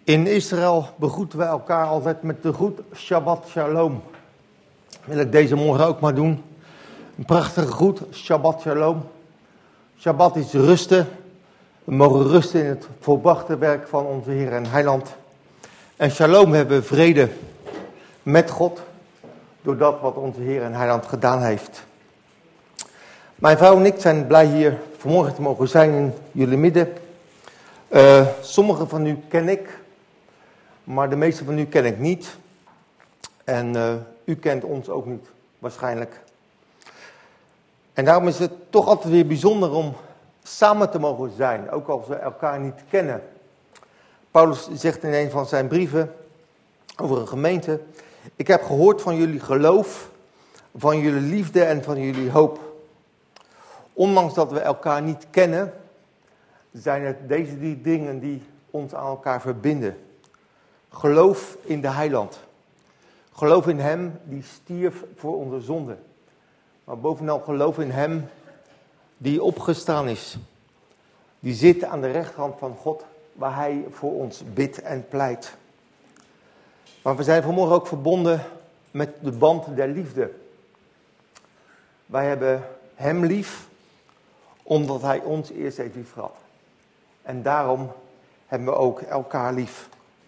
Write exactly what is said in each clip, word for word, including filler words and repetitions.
In Israël begroeten wij elkaar altijd met de groet Shabbat Shalom. Wil ik deze morgen ook maar doen. Een prachtige groet, Shabbat Shalom. Shabbat is rusten. We mogen rusten in het volbrachte werk van onze Heer en Heiland. En Shalom hebben we vrede met God, door dat wat onze Heer en Heiland gedaan heeft. Mijn vrouw en ik zijn blij hier vanmorgen te mogen zijn in jullie midden. Uh, Sommigen van u ken ik, maar de meeste van u ken ik niet. En uh, u kent ons ook niet, waarschijnlijk. En daarom is het toch altijd weer bijzonder om samen te mogen zijn, ook als we elkaar niet kennen. Paulus zegt in een van zijn brieven over een gemeente: ik heb gehoord van jullie geloof, van jullie liefde en van jullie hoop. Ondanks dat we elkaar niet kennen, zijn het deze die dingen die ons aan elkaar verbinden. Geloof in de Heiland. Geloof in Hem die stierf voor onze zonde. Maar bovenal geloof in Hem die opgestaan is. Die zit aan de rechterhand van God, waar Hij voor ons bidt en pleit. Maar we zijn vanmorgen ook verbonden met de band der liefde. Wij hebben Hem lief, omdat Hij ons eerst heeft lief gehad. En daarom hebben we ook elkaar lief.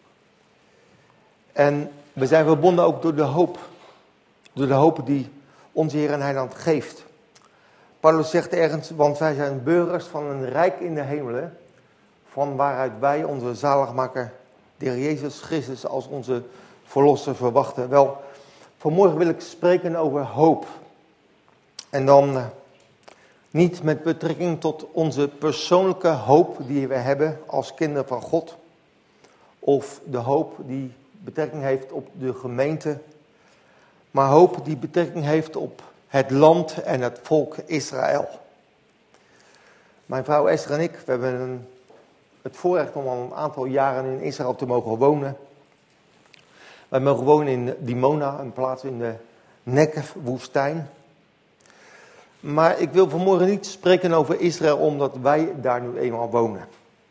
En we zijn verbonden ook door de hoop. Door de hoop die onze Heer en Heiland geeft. Paulus zegt ergens: want wij zijn burgers van een rijk in de hemelen, van waaruit wij onze zaligmaker, de Heer Jezus Christus, als onze verlosser verwachten. Wel, vanmorgen wil ik spreken over hoop. En dan uh, niet met betrekking tot onze persoonlijke hoop die we hebben als kinderen van God, of de hoop die betrekking heeft op de gemeente, maar hoop die betrekking heeft op het land en het volk Israël. Mijn vrouw Esther en ik, we hebben een, het voorrecht om al een aantal jaren in Israël te mogen wonen. Wij mogen wonen in Dimona, een plaats in de Negev-woestijn. Maar ik wil vanmorgen niet spreken over Israël omdat wij daar nu eenmaal wonen.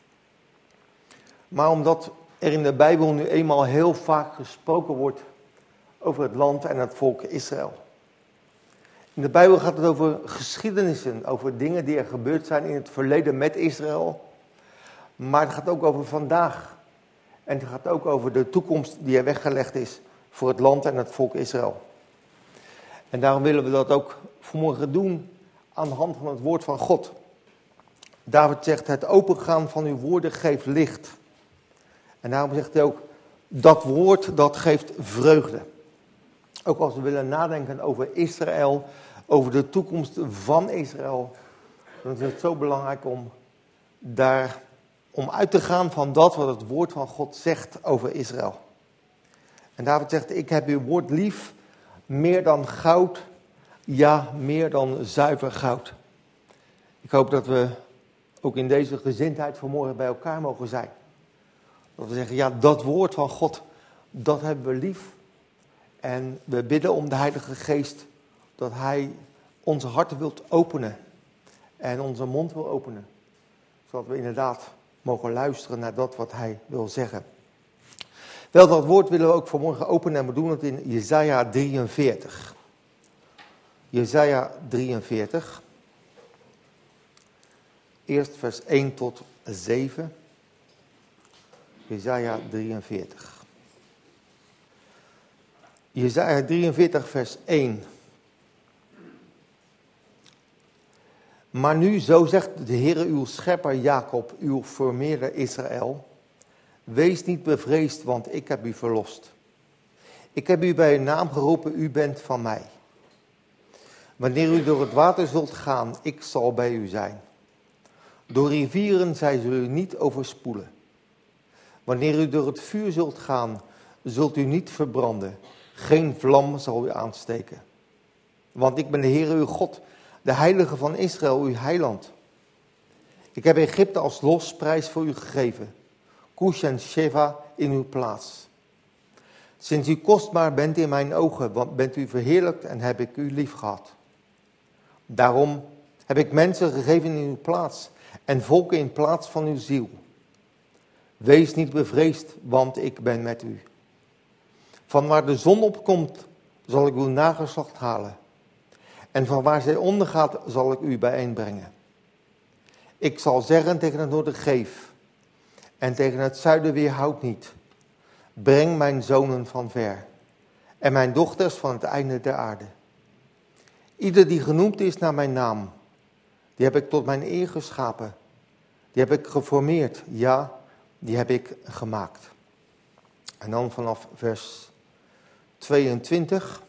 Maar omdat er in de Bijbel nu eenmaal heel vaak gesproken wordt over het land en het volk Israël. In de Bijbel gaat het over geschiedenissen, over dingen die er gebeurd zijn in het verleden met Israël. Maar het gaat ook over vandaag. En het gaat ook over de toekomst die er weggelegd is voor het land en het volk Israël. En daarom willen we dat ook vanmorgen doen aan de hand van het woord van God. David zegt: het opengaan van uw woorden geeft licht. En daarom zegt hij ook: dat woord dat geeft vreugde. Ook als we willen nadenken over Israël, over de toekomst van Israël, dan is het zo belangrijk om daar om uit te gaan van dat wat het woord van God zegt over Israël. En David zegt: ik heb uw woord lief, meer dan goud, ja, meer dan zuiver goud. Ik hoop dat we ook in deze gezindheid vanmorgen bij elkaar mogen zijn. Dat we zeggen: ja, dat woord van God, dat hebben we lief. En we bidden om de Heilige Geest, dat Hij onze harten wilt openen. En onze mond wil openen. Zodat we inderdaad mogen luisteren naar dat wat Hij wil zeggen. Wel, dat woord willen we ook vanmorgen openen en we doen het in Jesaja drieënveertig. Jesaja drieënveertig. Eerst vers één tot zeven. Jesaja drieënveertig. Jesaja drieënveertig vers één. Maar nu, zo zegt de Heere uw schepper Jacob, uw vermeerder Israël: wees niet bevreesd, want ik heb u verlost. Ik heb u bij uw naam geroepen, u bent van mij. Wanneer u door het water zult gaan, ik zal bij u zijn. Door rivieren, zij zullen u niet overspoelen. Wanneer u door het vuur zult gaan, zult u niet verbranden. Geen vlam zal u aansteken. Want ik ben de Heere uw God, de Heilige van Israël, uw heiland. Ik heb Egypte als losprijs voor u gegeven. Cush en Sheva in uw plaats. Sinds u kostbaar bent in mijn ogen, want bent u verheerlijkt en heb ik u lief gehad. Daarom heb ik mensen gegeven in uw plaats en volken in plaats van uw ziel. Wees niet bevreesd, want ik ben met u. Van waar de zon opkomt, zal ik uw nageslacht halen. En van waar zij ondergaat, zal ik u bijeenbrengen. Ik zal zeggen tegen het noorden, geef. En tegen het zuiden, weerhoud niet. Breng mijn zonen van ver. En mijn dochters van het einde der aarde. Ieder die genoemd is naar mijn naam, die heb ik tot mijn eer geschapen. Die heb ik geformeerd, ja, die heb ik gemaakt. En dan vanaf vers tweeëntwintig.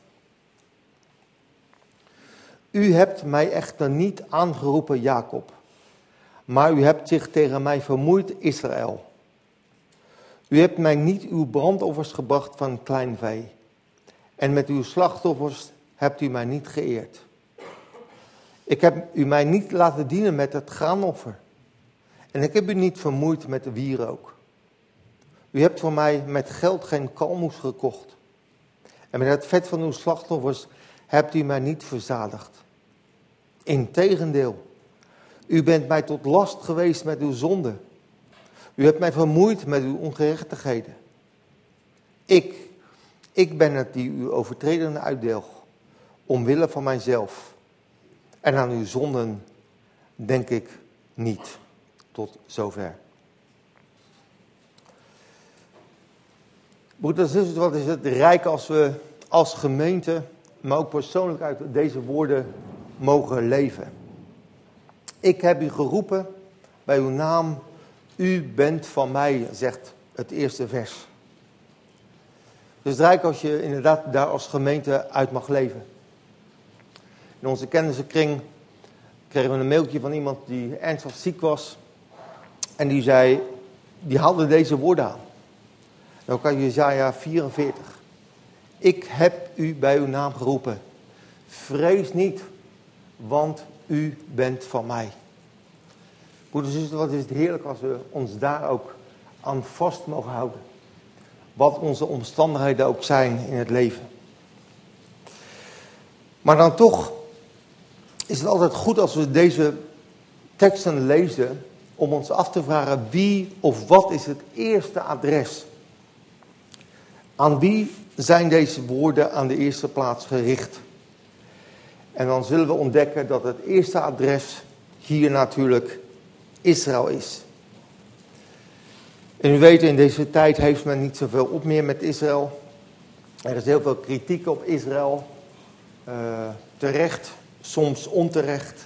U hebt mij echter niet aangeroepen, Jacob, maar u hebt zich tegen mij vermoeid, Israël. U hebt mij niet uw brandoffers gebracht van klein vee, en met uw slachtoffers hebt u mij niet geëerd. Ik heb u mij niet laten dienen met het graanoffer, en ik heb u niet vermoeid met de wierook. U hebt voor mij met geld geen kalmoes gekocht, en met het vet van uw slachtoffers hebt u mij niet verzadigd. Integendeel, u bent mij tot last geweest met uw zonde. U hebt mij vermoeid met uw ongerechtigheden. Ik, ik ben het die uw overtredingen uitdeel, omwille van mijzelf. En aan uw zonden denk ik niet. Tot zover. Broeders en zusters, wat is het rijk als we als gemeente, maar ook persoonlijk uit deze woorden mogen leven. Ik heb u geroepen bij uw naam, u bent van mij, zegt het eerste vers. Dus het rijk als je inderdaad daar als gemeente uit mag leven. In onze kennissenkring kregen we een mailtje van iemand die ernstig ziek was. En die zei, die haalde deze woorden aan. Dan kan Jesaja vierenveertig. Ik heb u bij uw naam geroepen. Vrees niet, want u bent van mij. Broeders en zusters, wat is het heerlijk als we ons daar ook aan vast mogen houden. Wat onze omstandigheden ook zijn in het leven. Maar dan toch is het altijd goed als we deze teksten lezen om ons af te vragen wie of wat is het eerste adres. Aan wie zijn deze woorden aan de eerste plaats gericht? En dan zullen we ontdekken dat het eerste adres hier natuurlijk Israël is. En u weet, in deze tijd heeft men niet zoveel op meer met Israël. Er is heel veel kritiek op Israël. Uh, terecht, soms onterecht.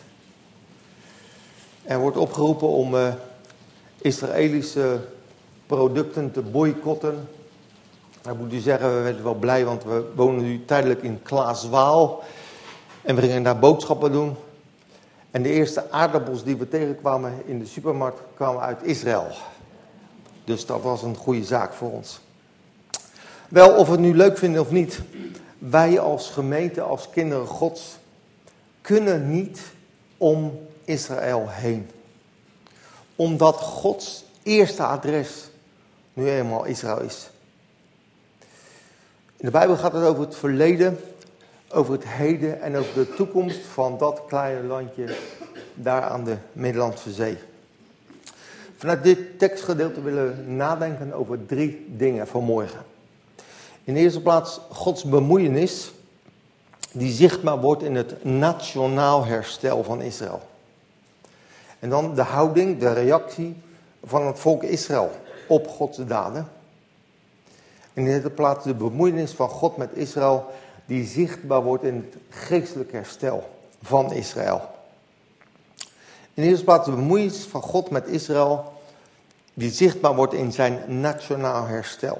Er wordt opgeroepen om uh, Israëlische producten te boycotten. Dan moet u zeggen, we zijn wel blij, want we wonen nu tijdelijk in Klaaswaal. En we gingen daar boodschappen doen. En de eerste aardappels die we tegenkwamen in de supermarkt kwamen uit Israël. Dus dat was een goede zaak voor ons. Wel, of we het nu leuk vinden of niet. Wij als gemeente, als kinderen Gods, kunnen niet om Israël heen. Omdat Gods eerste adres nu eenmaal Israël is. In de Bijbel gaat het over het verleden, over het heden en over de toekomst van dat kleine landje daar aan de Middellandse Zee. Vanuit dit tekstgedeelte willen we nadenken over drie dingen vanmorgen. In de eerste plaats Gods bemoeienis, die zichtbaar wordt in het nationaal herstel van Israël. En dan de houding, de reactie van het volk Israël op Gods daden. En in de derde plaats de bemoeienis van God met Israël, die zichtbaar wordt in het geestelijk herstel van Israël. In de eerste plaats de bemoeienis van God met Israël, die zichtbaar wordt in zijn nationaal herstel.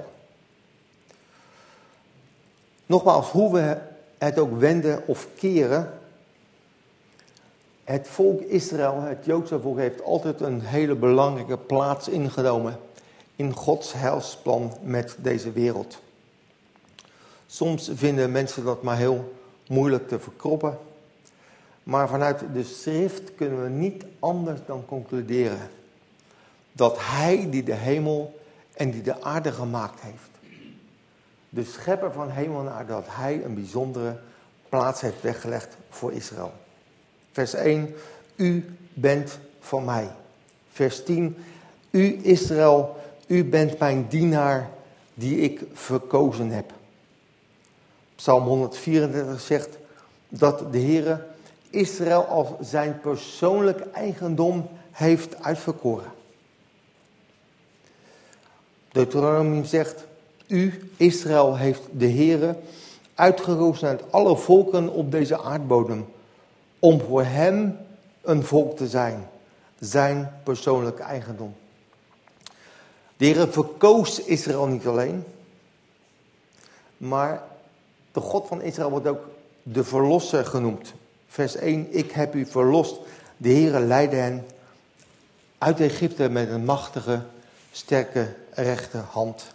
Nogmaals, hoe we het ook wenden of keren, het volk Israël, het Joodse volk, heeft altijd een hele belangrijke plaats ingenomen in Gods heilsplan met deze wereld. Soms vinden mensen dat maar heel moeilijk te verkroppen. Maar vanuit de schrift kunnen we niet anders dan concluderen dat hij die de hemel en die de aarde gemaakt heeft, de schepper van hemel en aarde, dat hij een bijzondere plaats heeft weggelegd voor Israël. Vers één, u bent van mij. Vers tien, u Israël, u bent mijn dienaar die ik verkozen heb. Psalm honderdvierendertig zegt dat de Heere Israël als zijn persoonlijk eigendom heeft uitverkoren. Deuteronomium zegt, u, Israël, heeft de Heere uitgekozen uit alle volken op deze aardbodem, om voor hem een volk te zijn, zijn persoonlijke eigendom. De Heere verkoos Israël niet alleen, maar de God van Israël wordt ook de verlosser genoemd. Vers één, ik heb u verlost. De Heere leidde hen uit Egypte met een machtige, sterke rechterhand.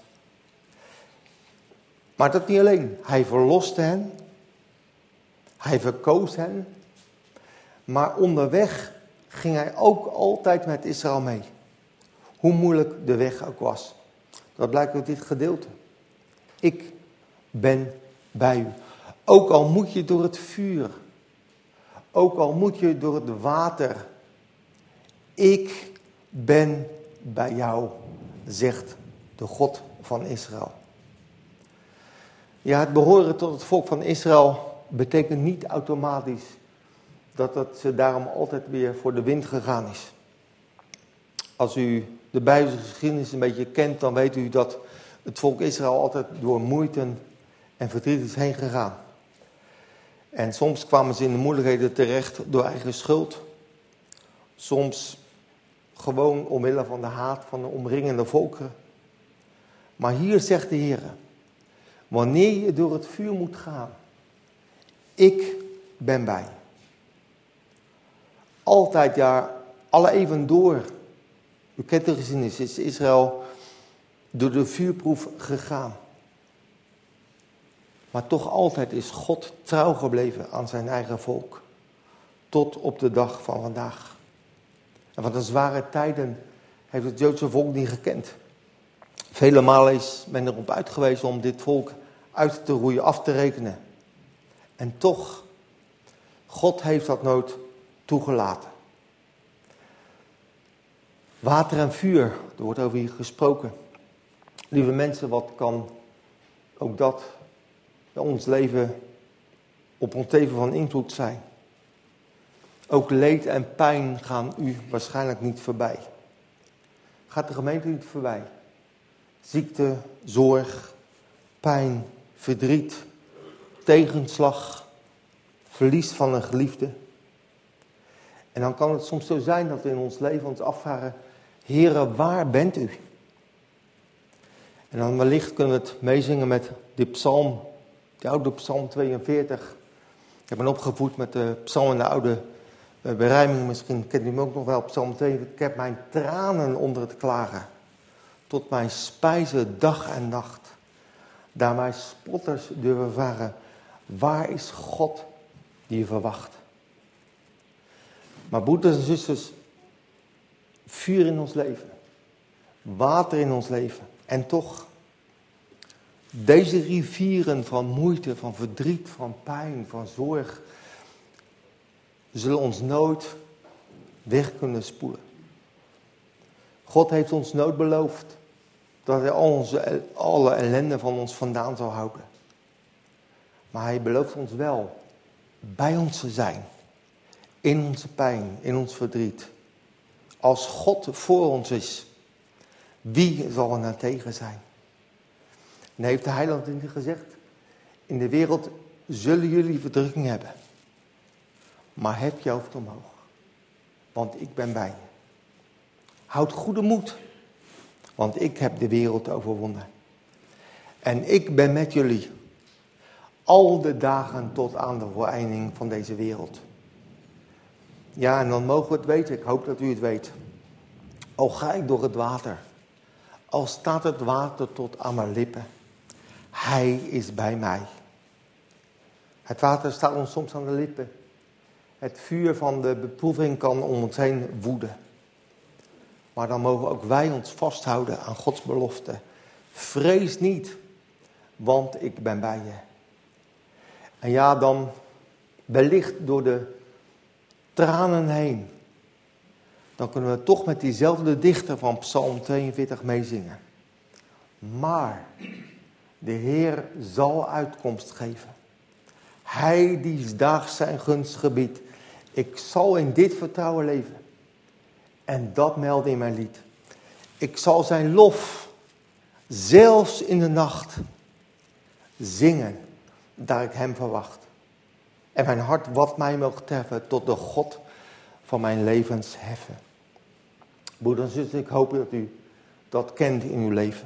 Maar dat niet alleen. Hij verloste hen. Hij verkoos hen. Maar onderweg ging hij ook altijd met Israël mee. Hoe moeilijk de weg ook was. Dat blijkt uit dit gedeelte. Ik ben bij u. Ook al moet je door het vuur. Ook al moet je door het water. Ik ben bij jou, zegt de God van Israël. Ja, het behoren tot het volk van Israël betekent niet automatisch dat het ze daarom altijd weer voor de wind gegaan is. Als u de Bijbelse geschiedenis een beetje kent, dan weet u dat het volk Israël altijd door moeiten en verdriet is heen gegaan. En soms kwamen ze in de moeilijkheden terecht door eigen schuld. Soms gewoon omwille van de haat van de omringende volkeren. Maar hier zegt de Heer, wanneer je door het vuur moet gaan, ik ben bij. Altijd, ja, alle even door. U kent de geschiedenis, is Israël door de vuurproef gegaan. Maar toch altijd is God trouw gebleven aan zijn eigen volk. Tot op de dag van vandaag. En van de zware tijden heeft het Joodse volk niet gekend. Vele malen is men erop uitgewezen om dit volk uit te roeien, af te rekenen. En toch, God heeft dat nooit toegelaten. Water en vuur, er wordt over hier gesproken. Lieve mensen, wat kan ook dat bij ons leven op ons leven van invloed zijn? Ook leed en pijn gaan u waarschijnlijk niet voorbij. Gaat de gemeente niet voorbij? Ziekte, zorg, pijn, verdriet, tegenslag, verlies van een geliefde. En dan kan het soms zo zijn dat we in ons leven ons afvragen, Heere, waar bent u? En dan wellicht kunnen we het meezingen met de psalm, de oude psalm tweeënveertig. Ik ben opgevoed met de psalm in de oude berijming, misschien kent u hem ook nog wel, psalm tweeënveertig. Ik heb mijn tranen onder het klagen, tot mijn spijze dag en nacht. Daar mijn spotters durven vragen, waar is God die je verwacht? Maar broeders en zusters, vuur in ons leven, water in ons leven. En toch, deze rivieren van moeite, van verdriet, van pijn, van zorg, zullen ons nooit weg kunnen spoelen. God heeft ons nooit beloofd dat hij al onze, alle ellende van ons vandaan zal houden. Maar hij belooft ons wel bij ons te zijn. In onze pijn, in ons verdriet. Als God voor ons is, wie zal er nou tegen zijn? En heeft de heiland in gezegd, in de wereld zullen jullie verdrukking hebben. Maar heb je hoofd omhoog, want ik ben bij je. Houd goede moed, want ik heb de wereld overwonnen. En ik ben met jullie al de dagen tot aan de voleinding van deze wereld. Ja, en dan mogen we het weten. Ik hoop dat u het weet. Al ga ik door het water. Al staat het water tot aan mijn lippen. Hij is bij mij. Het water staat ons soms aan de lippen. Het vuur van de beproeving kan om ons heen woeden. Maar dan mogen ook wij ons vasthouden aan Gods belofte. Vrees niet, want ik ben bij je. En ja, dan wellicht door de tranen heen dan kunnen we toch met diezelfde dichter van Psalm tweeënveertig meezingen. Maar de Heer zal uitkomst geven. Hij die daags zijn gunst gebiedt. Ik zal in dit vertrouwen leven. En dat melde in mijn lied. Ik zal zijn lof, zelfs in de nacht, zingen, daar ik hem verwacht. En mijn hart wat mij mocht treffen, tot de God van mijn levens heffen. Broeders en zusters, ik hoop dat u dat kent in uw leven.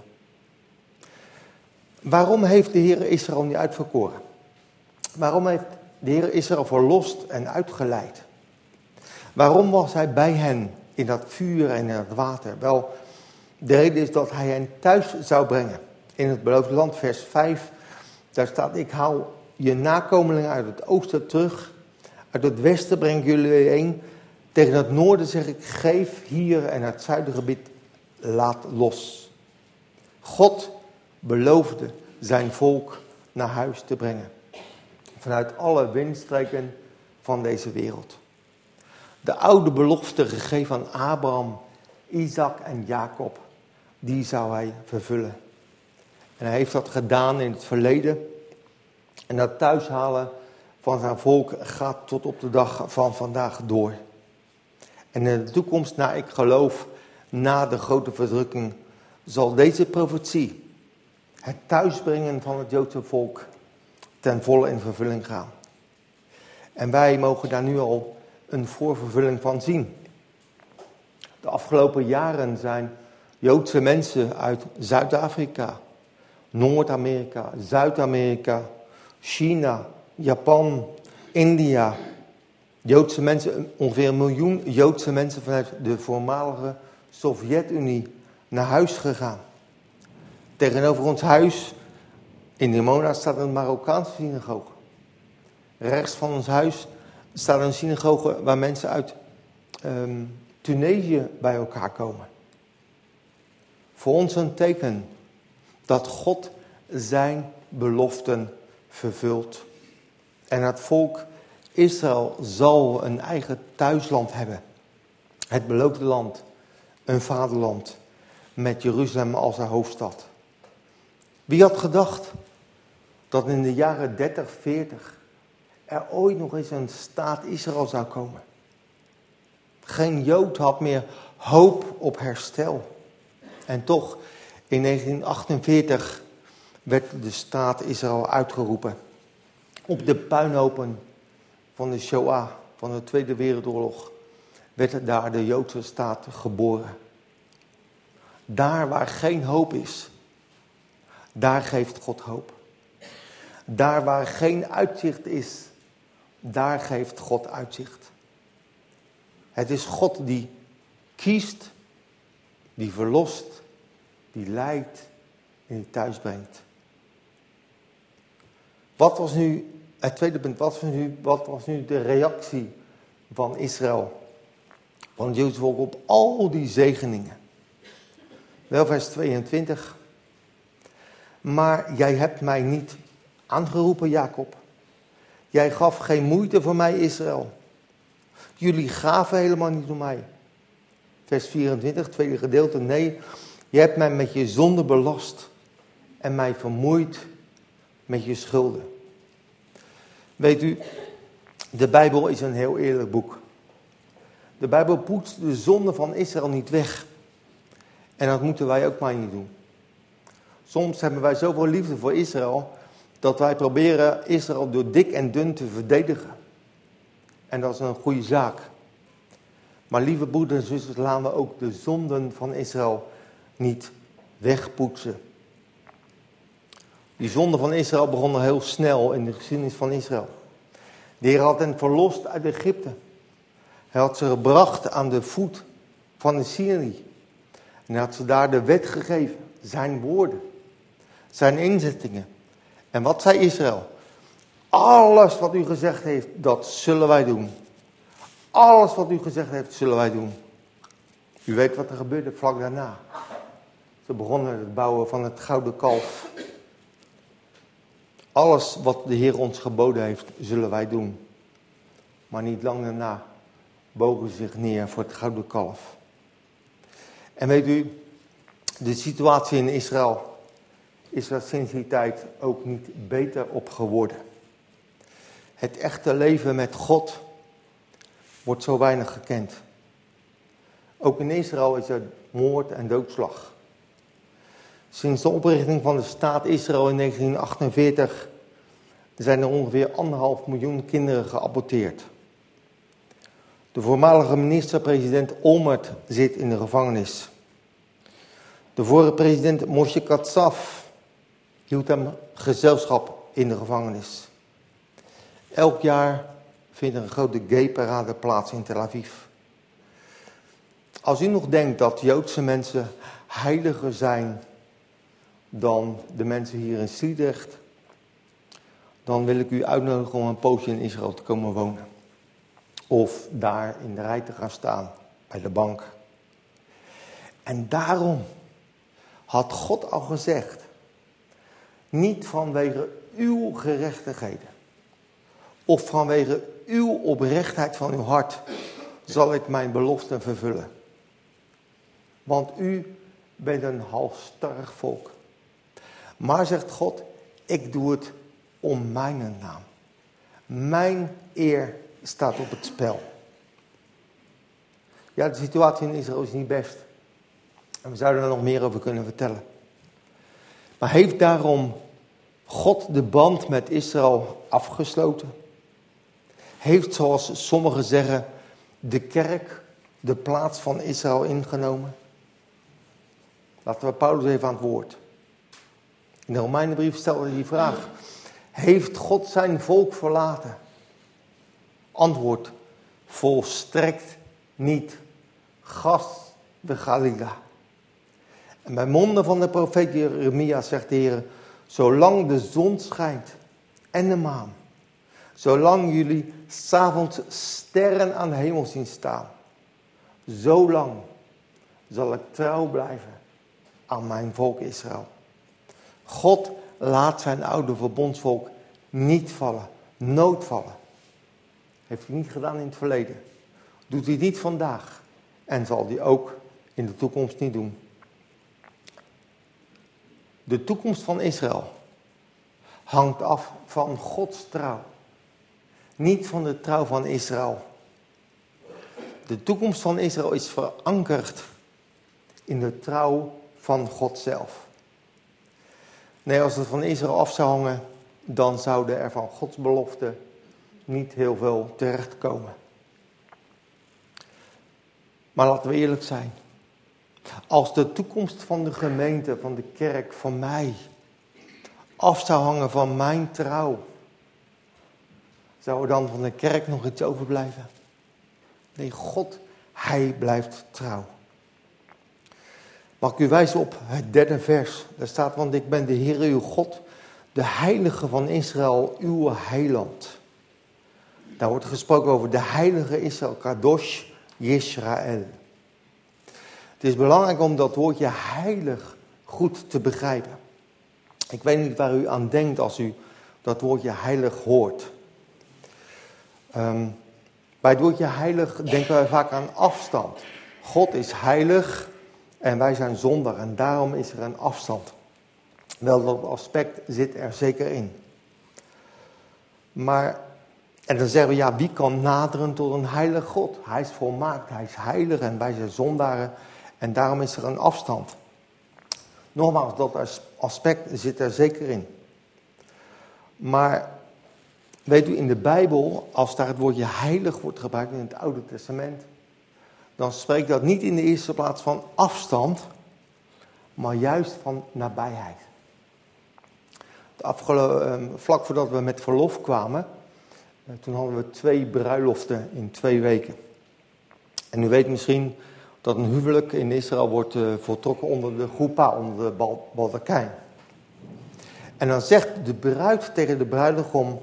Waarom heeft de Heer Israël niet uitverkoren? Waarom heeft de Heer Israël verlost en uitgeleid? Waarom was hij bij hen in dat vuur en in het water? Wel, de reden is dat hij hen thuis zou brengen. In het beloofde land, vers vijf, daar staat: ik haal je nakomelingen uit het oosten terug. Uit het westen breng ik jullie heen. Tegen het noorden zeg ik: geef hier, en het zuidengebied laat los. God beloofde zijn volk naar huis te brengen. Vanuit alle windstreken van deze wereld. De oude belofte gegeven aan Abraham, Isaac en Jacob, die zou hij vervullen. En hij heeft dat gedaan in het verleden. En dat thuishalen van zijn volk gaat tot op de dag van vandaag door. En in de toekomst, naar ik geloof, na de grote verdrukking, zal deze profetie, het thuisbrengen van het Joodse volk, ten volle in vervulling gaan. En wij mogen daar nu al een voorvervulling van zien. De afgelopen jaren zijn Joodse mensen uit Zuid-Afrika, Noord-Amerika, Zuid-Amerika, China, Japan, India. Joodse mensen, ongeveer een miljoen Joodse mensen vanuit de voormalige Sovjet-Unie naar huis gegaan. Tegenover ons huis in Dimona staat een Marokkaanse synagoge. Rechts van ons huis staat een synagoge waar mensen uit um, Tunesië bij elkaar komen. Voor ons een teken dat God zijn beloften vervult. En het volk Israël zal een eigen thuisland hebben. Het beloofde land, een vaderland, met Jeruzalem als haar hoofdstad. Wie had gedacht dat in de jaren dertig, veertig er ooit nog eens een staat Israël zou komen? Geen Jood had meer hoop op herstel. En toch, in negentien achtenveertig werd de staat Israël uitgeroepen. Op de puinhopen van de Shoah, van de Tweede Wereldoorlog, werd daar de Joodse staat geboren. Daar waar geen hoop is, daar geeft God hoop. Daar waar geen uitzicht is, daar geeft God uitzicht. Het is God die kiest, die verlost, die leidt en die thuis brengt. Wat was nu, het tweede punt, wat was nu, wat was nu de reactie van Israël, van het Joodse volk op al die zegeningen? Wel, vers tweeëntwintig. Maar jij hebt mij niet aangeroepen, Jacob. Jij gaf geen moeite voor mij, Israël. Jullie gaven helemaal niet om mij. Vers vierentwintig, tweede gedeelte. Nee, je hebt mij met je zonde belast en mij vermoeid met je schulden. Weet u, de Bijbel is een heel eerlijk boek. De Bijbel poetst de zonde van Israël niet weg. En dat moeten wij ook maar niet doen. Soms hebben wij zoveel liefde voor Israël, dat wij proberen Israël door dik en dun te verdedigen. En dat is een goede zaak. Maar lieve broeders en zusters, laten we ook de zonden van Israël niet wegpoetsen. Die zonde van Israël begon heel snel in de geschiedenis van Israël. De Heer had hen verlost uit Egypte. Hij had ze gebracht aan de voet van de Sinai. En hij had ze daar de wet gegeven. Zijn woorden. Zijn inzettingen. En wat zei Israël? Alles wat u gezegd heeft, dat zullen wij doen. Alles wat u gezegd heeft, zullen wij doen. U weet wat er gebeurde vlak daarna. Ze begonnen met het bouwen van het gouden kalf. Alles wat de Heer ons geboden heeft, zullen wij doen. Maar niet lang daarna bogen zich neer voor het gouden kalf. En weet u, de situatie in Israël is er sinds die tijd ook niet beter op geworden. Het echte leven met God wordt zo weinig gekend. Ook in Israël is er moord en doodslag. Sinds de oprichting van de staat Israël in negentien achtenveertig zijn er ongeveer anderhalf miljoen kinderen geaborteerd. De voormalige minister-president Olmert zit in de gevangenis. De vorige president Moshe Katsav hield hem gezelschap in de gevangenis. Elk jaar vindt er een grote gay-parade plaats in Tel Aviv. Als u nog denkt dat Joodse mensen heiliger zijn dan de mensen hier in Sliedrecht, dan wil ik u uitnodigen om een poosje in Israël te komen wonen. Of daar in de rij te gaan staan, bij de bank. En daarom had God al gezegd, niet vanwege uw gerechtigheden, of vanwege uw oprechtheid van uw hart, zal ik mijn beloften vervullen. Want u bent een halsstarrig volk. Maar zegt God, ik doe het om mijn naam. Mijn eer staat op het spel. Ja, de situatie in Israël is niet best. En we zouden er nog meer over kunnen vertellen. Maar heeft daarom God de band met Israël afgesloten? Heeft, zoals sommigen zeggen, de kerk de plaats van Israël ingenomen? Laten we Paulus even aan het woord. In de Romeinenbrief stelde hij die vraag. Heeft God zijn volk verlaten? Antwoord, volstrekt niet. Gas de Galila. En bij monden van de profeet Jeremia zegt de Heer, zolang de zon schijnt en de maan, zolang jullie 's avonds sterren aan de hemel zien staan, zolang zal ik trouw blijven aan mijn volk Israël. God laat zijn oude verbondsvolk niet vallen, nooit vallen. Heeft hij niet gedaan in het verleden. Doet hij niet vandaag. En zal hij ook in de toekomst niet doen. De toekomst van Israël hangt af van Gods trouw. Niet van de trouw van Israël. De toekomst van Israël is verankerd in de trouw van God zelf. Nee, als het van Israël af zou hangen, dan zouden er van Gods belofte niet heel veel terechtkomen. Maar laten we eerlijk zijn. Als de toekomst van de gemeente, van de kerk, van mij, af zou hangen van mijn trouw, zou er dan van de kerk nog iets overblijven? Nee, God, hij blijft trouw. Mag ik u wijzen op het derde vers? Daar staat, want ik ben de Heer uw God, de heilige van Israël, uw heiland. Daar wordt gesproken over de heilige Israël, Kadosh Yisrael. Het is belangrijk om dat woordje heilig goed te begrijpen. Ik weet niet waar u aan denkt als u dat woordje heilig hoort. Um, bij het woordje heilig denken wij vaak aan afstand. God is heilig en wij zijn zondaar en daarom is er een afstand. Wel, dat aspect zit er zeker in. Maar, en dan zeggen we, ja, wie kan naderen tot een heilig God? Hij is volmaakt, hij is heilig en wij zijn zondaren en daarom is er een afstand. Nogmaals, dat aspect zit er zeker in. Maar weet u, in de Bijbel, als daar het woordje heilig wordt gebruikt in het Oude Testament, dan spreekt dat niet in de eerste plaats van afstand, maar juist van nabijheid. De afgelopen, vlak voordat we met verlof kwamen, toen hadden we twee bruiloften in twee weken. En u weet misschien dat een huwelijk in Israël wordt uh, voltrokken onder de Chuppah, onder de bal, baldakijn. En dan zegt de bruid tegen de bruidegom,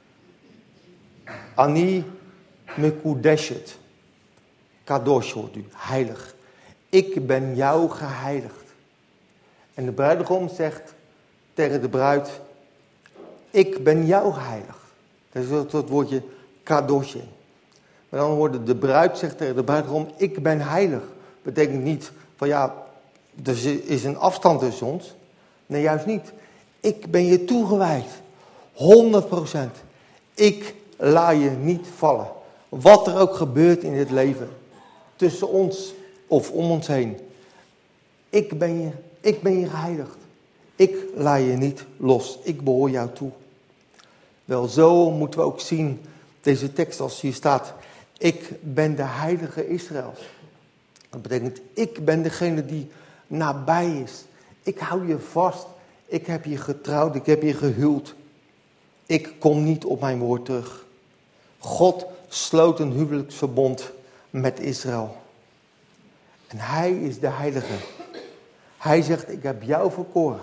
Ani mekudeshet, kadosh wordt u, heilig. Ik ben jou geheiligd. En de bruidegom zegt tegen de bruid, ik ben jou geheiligd. Daar zit het woordje kadosh in. Met andere woorden, de bruid zegt tegen de bruidegom, ik ben heilig. Betekent niet van ja, er is een afstand tussen ons. Nee, juist niet. Ik ben je toegewijd. honderd procent. Ik laat je niet vallen. Wat er ook gebeurt in dit leven. Tussen ons of om ons heen. Ik ben je, ik ben je geheiligd. Ik laat je niet los. Ik behoor jou toe. Wel, zo moeten we ook zien deze tekst als hier staat. Ik ben de heilige Israëls. Dat betekent, ik ben degene die nabij is. Ik hou je vast. Ik heb je getrouwd. Ik heb je gehuwd. Ik kom niet op mijn woord terug. God sloot een huwelijksverbond met Israël. En hij is de heilige. Hij zegt, ik heb jou verkoren.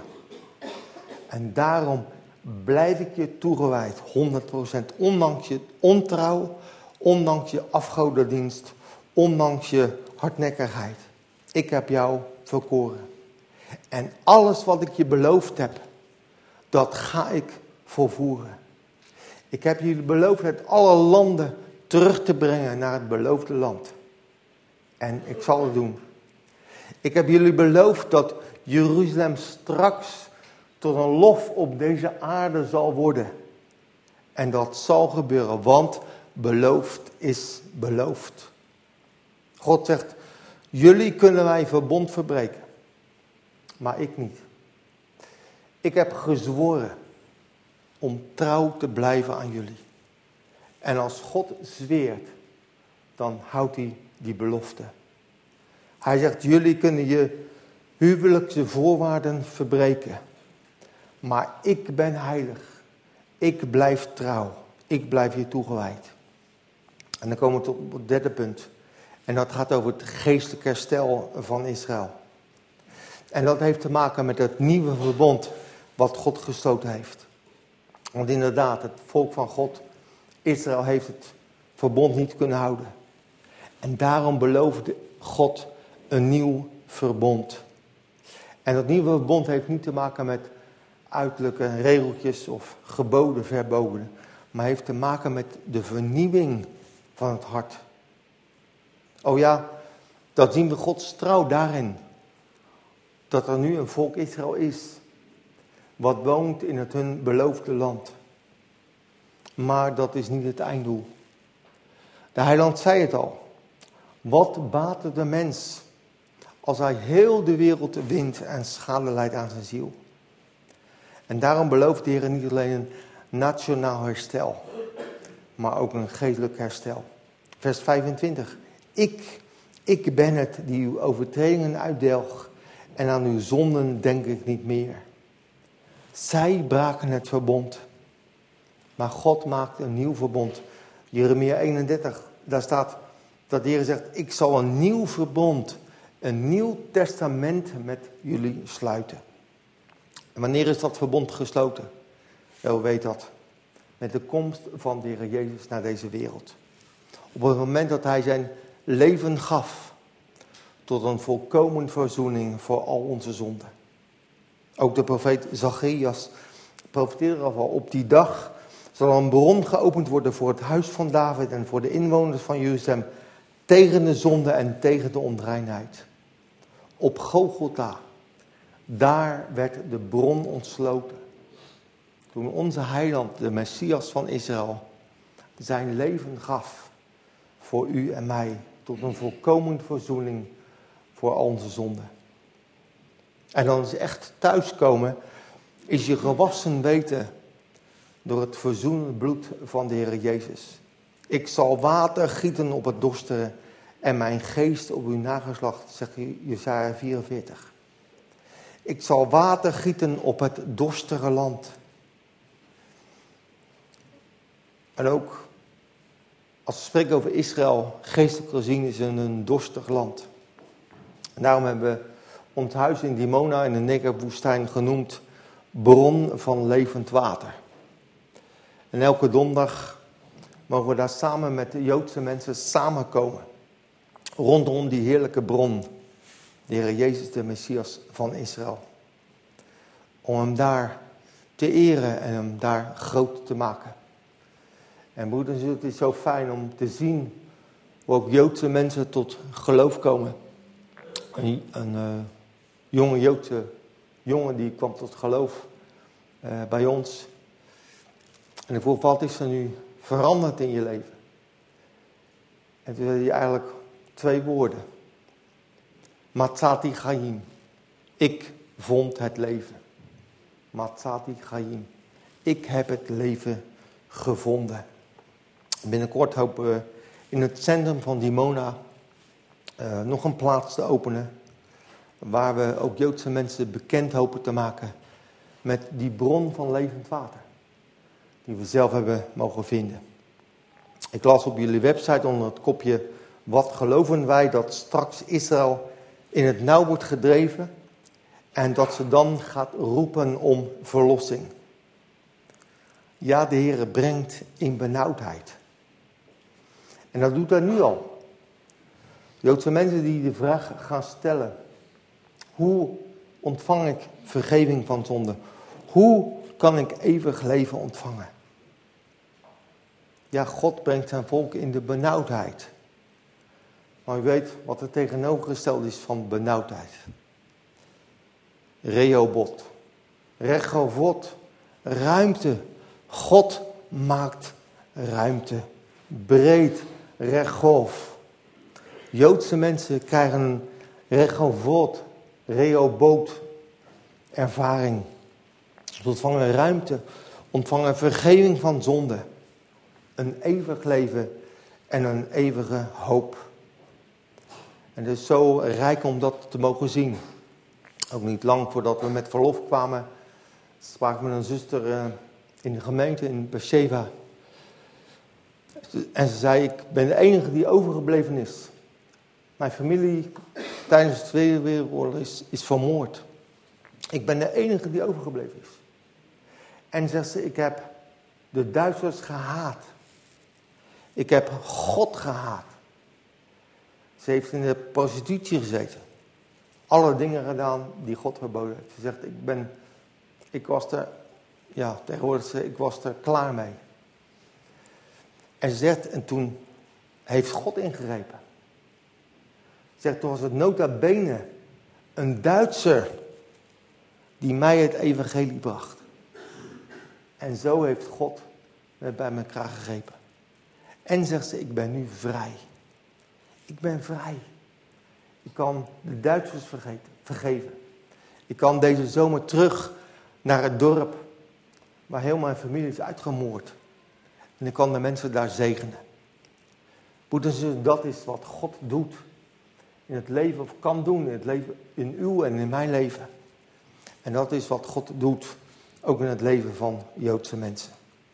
En daarom blijf ik je toegewijd, honderd procent. Ondanks je ontrouw, ondanks je afgodendienst, ondanks je hardnekkigheid. Ik heb jou verkoren. En alles wat ik je beloofd heb, dat ga ik volvoeren. Ik heb jullie beloofd het alle landen terug te brengen naar het beloofde land. En ik zal het doen. Ik heb jullie beloofd dat Jeruzalem straks tot een lof op deze aarde zal worden. En dat zal gebeuren, want beloofd is beloofd. God zegt, jullie kunnen mijn verbond verbreken, maar ik niet. Ik heb gezworen om trouw te blijven aan jullie. En als God zweert, dan houdt hij die belofte. Hij zegt, jullie kunnen je huwelijkse voorwaarden verbreken. Maar ik ben heilig. Ik blijf trouw. Ik blijf je toegewijd. En dan komen we tot het derde punt. En dat gaat over het geestelijk herstel van Israël. En dat heeft te maken met het nieuwe verbond wat God gesloten heeft. Want inderdaad, het volk van God, Israël, heeft het verbond niet kunnen houden. En daarom beloofde God een nieuw verbond. En dat nieuwe verbond heeft niet te maken met uiterlijke regeltjes of geboden, verboden. Maar heeft te maken met de vernieuwing van het hart. Oh ja, dat zien we Gods trouw daarin. Dat er nu een volk Israël is. Wat woont in het hun beloofde land. Maar dat is niet het einddoel. De heiland zei het al. Wat baat het de mens als hij heel de wereld wint en schade leidt aan zijn ziel? En daarom belooft de Heer niet alleen een nationaal herstel, maar ook een geestelijk herstel. Vers vijfentwintig. Ik, ik ben het die uw overtredingen uitdelg en aan uw zonden denk ik niet meer. Zij braken het verbond, maar God maakt een nieuw verbond. Jeremia eenendertig, daar staat dat de Heer zegt, ik zal een nieuw verbond, een nieuw testament met jullie sluiten. En wanneer is dat verbond gesloten? Wel, weet dat. Met de komst van de Heer Jezus naar deze wereld. Op het moment dat hij zijn leven gaf. Tot een volkomen verzoening voor al onze zonden. Ook de profeet Zacharias profeteerde al op die dag. Zal een bron geopend worden voor het huis van David en voor de inwoners van Jeruzalem. Tegen de zonde en tegen de onreinheid. Op Golgotha. Daar werd de bron ontsloten. Toen onze heiland, de Messias van Israël, zijn leven gaf voor u en mij. Tot een volkomen verzoening voor al onze zonden. En dan is echt thuiskomen, is je gewassen weten door het verzoenende bloed van de Heer Jezus. Ik zal water gieten op het dorstere en mijn geest op uw nageslacht, zegt Jesaja vierenveertig. Ik zal water gieten op het dorstige land. En ook als we spreken over Israël, geestelijk gezien is het een dorstig land. En daarom hebben we ons huis in Dimona in de Negev-woestijn genoemd bron van levend water. En elke donderdag mogen we daar samen met de Joodse mensen samenkomen. Rondom die heerlijke bron. De Heer Jezus, de Messias van Israël. Om hem daar te eren en hem daar groot te maken. En broeders, het is zo fijn om te zien Hoe ook Joodse mensen tot geloof komen. Een, een uh, jonge Joodse jongen die kwam tot geloof uh, bij ons. En ik vroeg, wat is er nu veranderd in je leven? En toen zei hij eigenlijk twee woorden. Matzati Chaim. Ik vond het leven. Matzati Chaim. Ik heb het leven gevonden. Binnenkort hopen we in het centrum van Dimona uh, nog een plaats te openen. Waar we ook Joodse mensen bekend hopen te maken met die bron van levend water. Die we zelf hebben mogen vinden. Ik las op jullie website onder het kopje wat geloven wij dat straks Israël in het nauw wordt gedreven. En dat ze dan gaat roepen om verlossing. Ja, de Heer brengt in benauwdheid. En dat doet hij nu al. Joodse mensen die de vraag gaan stellen. Hoe ontvang ik vergeving van zonde? Hoe kan ik eeuwig leven ontvangen? Ja, God brengt zijn volk in de benauwdheid. Maar u weet wat er tegenovergesteld is van benauwdheid. Rehoboth. Rechovot. Ruimte. God maakt ruimte. Breed. Rechov. Joodse mensen krijgen een Rechovot. Rehoboth. Ervaring. Ze ontvangen ruimte. Ontvangen vergeving van zonde. Een eeuwig leven. En een eeuwige hoop. En het is zo rijk om dat te mogen zien. Ook niet lang voordat we met verlof kwamen, sprak ik met een zuster uh, in de gemeente in Beersheba. En ze zei, ik ben de enige die overgebleven is. Mijn familie tijdens de Tweede Wereldoorlog is, is vermoord. Ik ben de enige die overgebleven is. En zegt ze, ik heb de Duitsers gehaat. Ik heb God gehaat. Ze heeft in de prostitutie gezeten. Alle dingen gedaan die God verboden heeft. Ze zegt, ik ben, ik was er, ja, tegenwoordig, ik was er klaar mee. En ze zegt, en toen heeft God ingegrepen. Ze zegt, toen was het nota bene een Duitser die mij het evangelie bracht. En zo heeft God me bij mijn kraag gegrepen. En zegt ze, ik ben nu vrij. Ik ben vrij. Ik kan de Duitsers vergeten, vergeven. Ik kan deze zomer terug naar het dorp waar heel mijn familie is uitgemoord. En ik kan de mensen daar zegenen. Broeders, dat is wat God doet in het leven, of kan doen in het leven, in uw en in mijn leven. En dat is wat God doet, ook in het leven van Joodse mensen.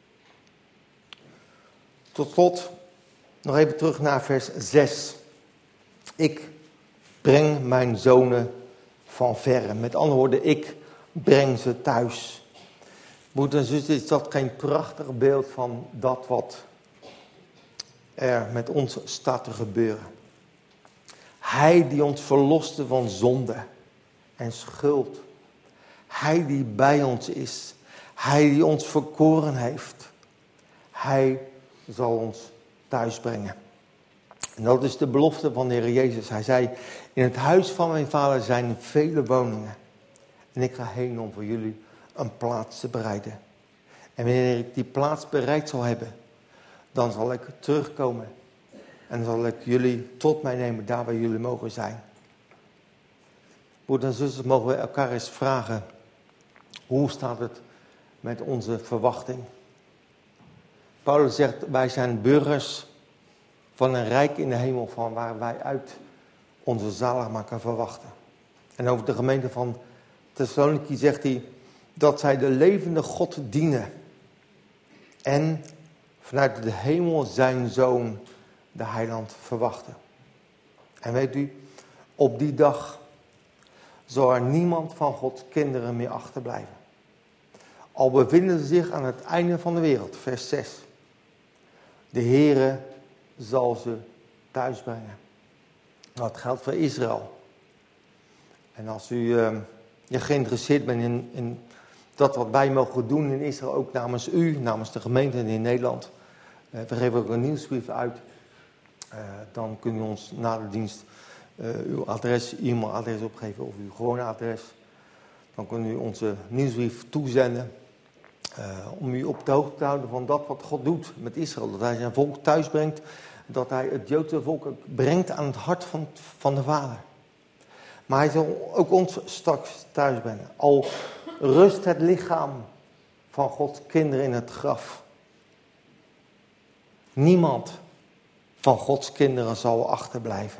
Tot slot, nog even terug naar vers zes. Ik breng mijn zonen van verre. Met andere woorden, ik breng ze thuis. Broeders en zusters, is dat geen prachtig beeld van dat wat er met ons staat te gebeuren? Hij die ons verloste van zonde en schuld. Hij die bij ons is. Hij die ons verkoren heeft. Hij zal ons thuis brengen. En dat is de belofte van de Heer Jezus. Hij zei, in het huis van mijn vader zijn vele woningen. En ik ga heen om voor jullie een plaats te bereiden. En wanneer ik die plaats bereid zal hebben, dan zal ik terugkomen. En zal ik jullie tot mij nemen, daar waar jullie mogen zijn. Broeders en zusters, mogen we elkaar eens vragen, hoe staat het met onze verwachting? Paulus zegt, wij zijn burgers van een rijk in de hemel, van waar wij uit onze zaligmaker verwachten. En over de gemeente van Thessaloniki zegt hij dat zij de levende God dienen. En vanuit de hemel zijn zoon, de heiland, verwachten. En weet u, op die dag zal er niemand van Gods kinderen meer achterblijven. Al bevinden ze zich aan het einde van de wereld, vers zes. De Heere zal ze thuis brengen. Dat geldt voor Israël. En als u uh, je geïnteresseerd bent in, in dat wat wij mogen doen in Israël, ook namens u, namens de gemeente in Nederland. Uh, we geven ook een nieuwsbrief uit. Uh, dan kunt u ons na de dienst uh, uw adres, e-mailadres opgeven of uw gewone adres. Dan kunt u onze nieuwsbrief toezenden. Uh, om u op de hoogte te houden van dat wat God doet met Israël. Dat hij zijn volk thuis brengt. Dat hij het Joodse volk brengt aan het hart van, van de Vader. Maar hij zal ook ons straks thuis brengen. Al rust het lichaam van Gods kinderen in het graf. Niemand van Gods kinderen zal achterblijven.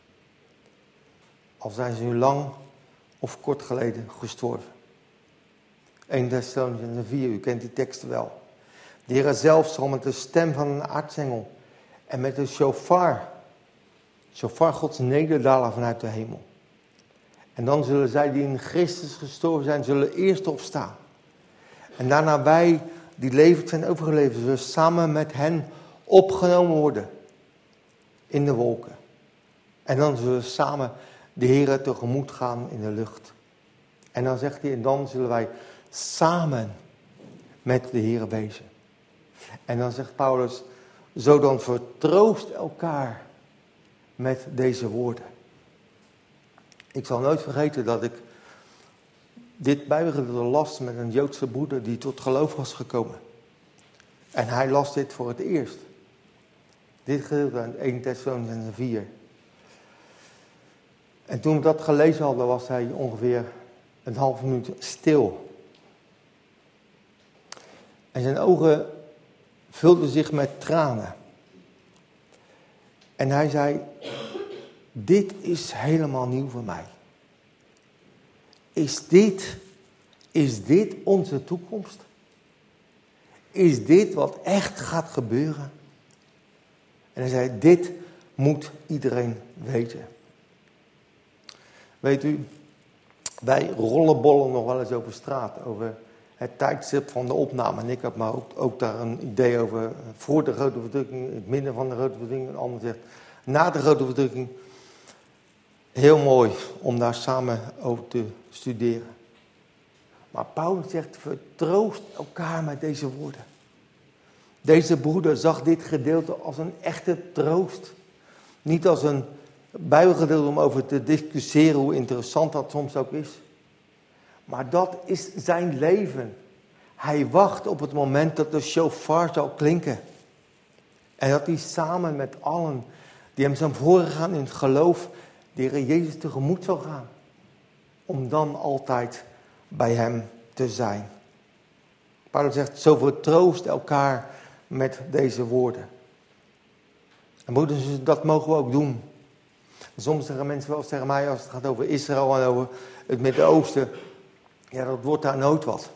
Al zijn ze nu lang of kort geleden gestorven. Eerste Thessalonicenzen vier, u kent die teksten wel. De Heer zelf zal met de stem van een aartsengel en met de shofar, shofar Gods nederdalen vanuit de hemel. En dan zullen zij die in Christus gestorven zijn, zullen eerst opstaan. En daarna wij die levend zijn overgeleverd, zullen samen met hen opgenomen worden in de wolken. En dan zullen we samen de Heer tegemoet gaan in de lucht. En dan zegt hij, en dan zullen wij samen met de Heer wezen. En dan zegt Paulus, zo dan vertroost elkaar met deze woorden. Ik zal nooit vergeten dat ik dit bijbelgedeelte las met een Joodse broeder die tot geloof was gekomen. En hij las dit voor het eerst. Dit gedeelte in Eerste Thessalonicenzen vier. En toen we dat gelezen hadden, was hij ongeveer een half minuut stil. En zijn ogen vulden zich met tranen. En hij zei, dit is helemaal nieuw voor mij. Is dit, is dit onze toekomst? Is dit wat echt gaat gebeuren? En hij zei, dit moet iedereen weten. Weet u, wij rollenbollen nog wel eens over straat, over het tijdstip van de opname. En ik heb maar ook, ook daar een idee over voor de grote verdrukking, in het midden van de grote verdrukking. Een ander zegt na de grote verdrukking. Heel mooi om daar samen over te studeren. Maar Paulus zegt, vertroost elkaar met deze woorden. Deze broeder zag dit gedeelte als een echte troost. Niet als een bijbelgedeelte om over te discussiëren hoe interessant dat soms ook is. Maar dat is zijn leven. Hij wacht op het moment dat de shofar zal klinken. En dat hij samen met allen die hem zijn voorgegaan in het geloof, de Heer Jezus tegemoet zal gaan. Om dan altijd bij hem te zijn. Paulus zegt, zo vertroost elkaar met deze woorden. En broeders, dat mogen we ook doen. Soms zeggen mensen wel tegen mij, als het gaat over Israël en over het Midden-Oosten, ja, dat wordt daar nooit wat.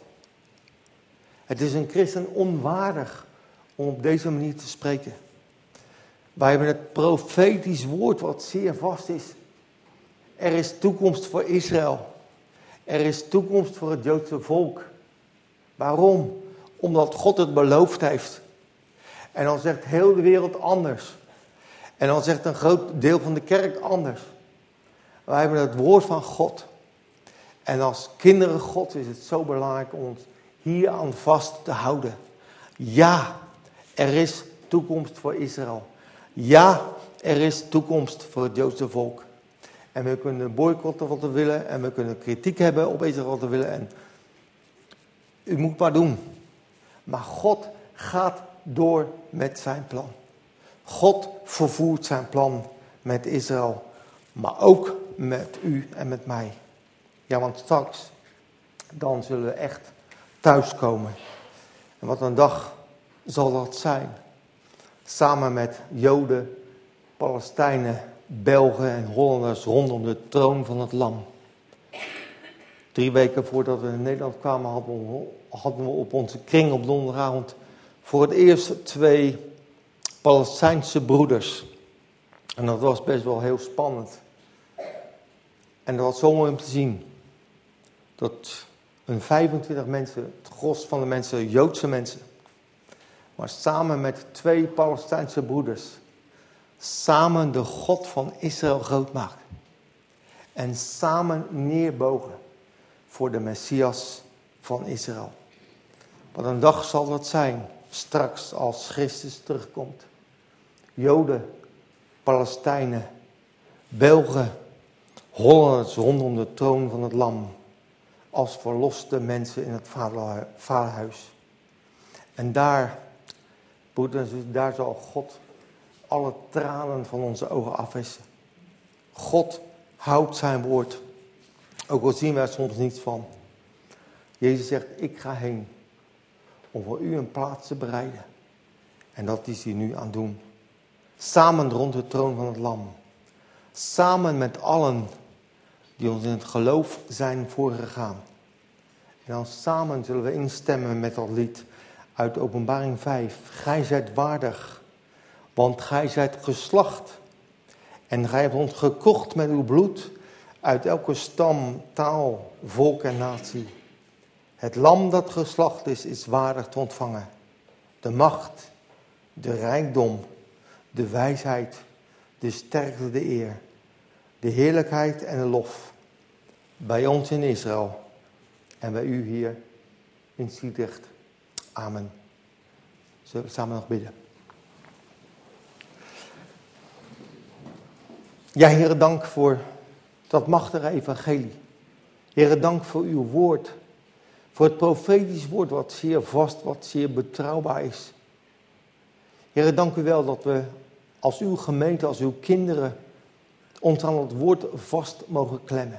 Het is een christen onwaardig om op deze manier te spreken. Wij hebben het profetisch woord wat zeer vast is. Er is toekomst voor Israël. Er is toekomst voor het Joodse volk. Waarom? Omdat God het beloofd heeft. En dan zegt heel de wereld anders. En dan zegt een groot deel van de kerk anders. Wij hebben het woord van God. En als kinderen God is het zo belangrijk om ons hier aan vast te houden. Ja, er is toekomst voor Israël. Ja, er is toekomst voor het Joodse volk. En we kunnen boycotten wat we willen. En we kunnen kritiek hebben op Israël wat we willen. En u moet maar doen. Maar God gaat door met zijn plan. God vervoert zijn plan met Israël. Maar ook met u en met mij. Ja, want straks, dan zullen we echt thuiskomen. En wat een dag zal dat zijn. Samen met Joden, Palestijnen, Belgen en Hollanders rondom de troon van het Lam. Drie weken voordat we in Nederland kwamen hadden we op onze kring op donderdagavond voor het eerst twee Palestijnse broeders. En dat was best wel heel spannend. En dat was zo mooi om te zien. Dat een vijfentwintig mensen, het gros van de mensen, Joodse mensen. Maar samen met twee Palestijnse broeders. Samen de God van Israël groot maken. En samen neerbogen voor de Messias van Israël. Wat een dag zal dat zijn, straks als Christus terugkomt. Joden Palestijnen, Belgen, Hollanders rondom de troon van het lam. Als verloste mensen in het vaderhuis. En daar, broeders, daar zal God alle tranen van onze ogen afwissen. God houdt zijn woord. Ook al zien wij er soms niets van. Jezus zegt, ik ga heen om voor u een plaats te bereiden. En dat is hij nu aan het doen. Samen rond de troon van het lam. Samen met allen die ons in het geloof zijn voorgegaan. En dan samen zullen we instemmen met dat lied uit Openbaring vijf. Gij zijt waardig, want gij zijt geslacht. En gij hebt ons gekocht met uw bloed uit elke stam, taal, volk en natie. Het lam dat geslacht is, is waardig te ontvangen. De macht, de rijkdom, de wijsheid, de sterkte, de eer, de heerlijkheid en de lof. Bij ons in Israël en bij u hier in Sliedrecht. Amen. Zullen we samen nog bidden? Ja, Heere, dank voor dat machtige evangelie. Heere, dank voor uw woord. Voor het profetisch woord wat zeer vast, wat zeer betrouwbaar is. Heere, dank u wel dat we als uw gemeente, als uw kinderen, ons aan het woord vast mogen klemmen.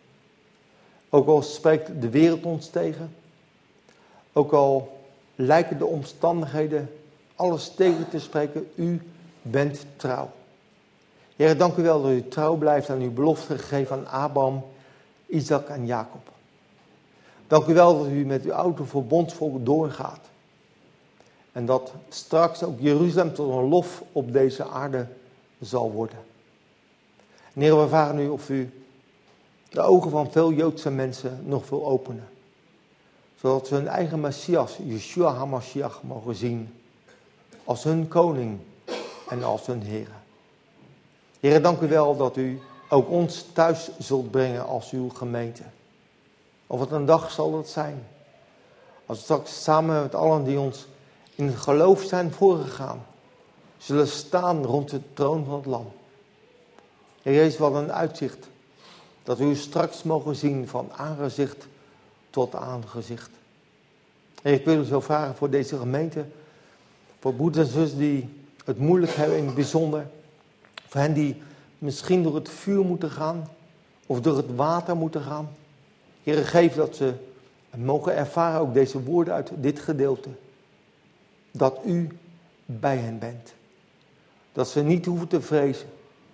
Ook al spreekt de wereld ons tegen. Ook al lijken de omstandigheden alles tegen te spreken. U bent trouw. Heere, dank u wel dat u trouw blijft aan uw belofte gegeven aan Abraham, Isaac en Jacob. Dank u wel dat u met uw oude verbondsvolk doorgaat. En dat straks ook Jeruzalem tot een lof op deze aarde zal worden. En Heere, we vragen u of u de ogen van veel Joodse mensen nog wil openen. Zodat ze hun eigen Messias, Yeshua HaMashiach, mogen zien als hun koning en als hun Heere. Heere, dank u wel dat u ook ons thuis zult brengen als uw gemeente. Of het een dag zal dat zijn. Als we straks samen met allen die ons in het geloof zijn voorgegaan, zullen staan rond de troon van het lam. Heer Jezus, wat een uitzicht. Dat we u straks mogen zien van aangezicht tot aangezicht. En ik wil u zo vragen voor deze gemeente. Voor broeders en zussen die het moeilijk hebben in het bijzonder. Voor hen die misschien door het vuur moeten gaan. Of door het water moeten gaan. Heer, geef dat ze mogen ervaren ook deze woorden uit dit gedeelte. Dat u bij hen bent. Dat ze niet hoeven te vrezen.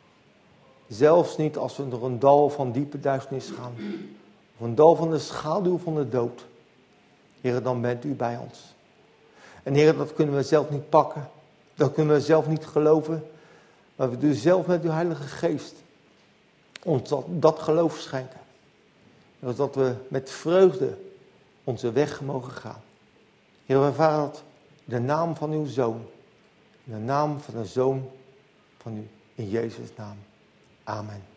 Zelfs niet als we door een dal van diepe duisternis gaan. Of een dal van de schaduw van de dood. Heer, dan bent u bij ons. En Heer, dat kunnen we zelf niet pakken. Dat kunnen we zelf niet geloven. Maar we doen zelf met uw Heilige Geest ons dat, dat geloof schenken. Dat we met vreugde onze weg mogen gaan. Heer, we vragen dat in de naam van uw Zoon. In de naam van de Zoon van u. In Jezus' naam. Amen.